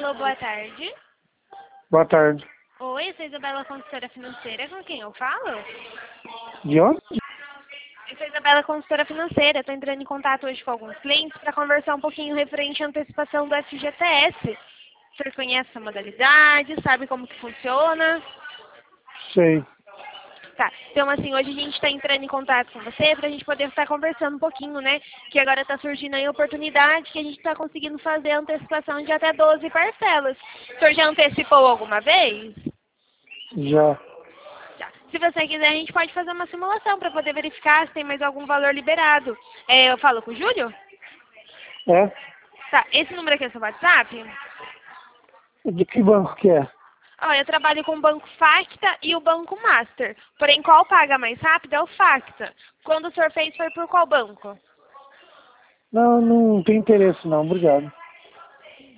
Alô, boa tarde. Boa tarde. Oi, eu sou Isabela, consultora financeira. Com quem eu falo? De onde? Eu sou Isabela, consultora financeira. Estou entrando em contato hoje com alguns clientes para conversar um pouquinho referente à antecipação do FGTS. O senhor conhece essa modalidade? Sabe como que funciona? Sei. Tá, então assim, hoje a gente está entrando em contato com você para a gente poder estar conversando um pouquinho, né? Que agora está surgindo aí a oportunidade que a gente está conseguindo fazer a antecipação de até 12 parcelas. O senhor já antecipou alguma vez? Já. Já. Se você quiser, a gente pode fazer uma simulação para poder verificar se tem mais algum valor liberado. Eu falo com o Júlio? É? Tá, esse número aqui é seu WhatsApp? De que banco que é? Ó, eu trabalho com o Banco Facta e o Banco Master. Porém, qual paga mais rápido é o Facta. Quando o senhor fez, foi por qual banco? Não, não tem interesse não, obrigado.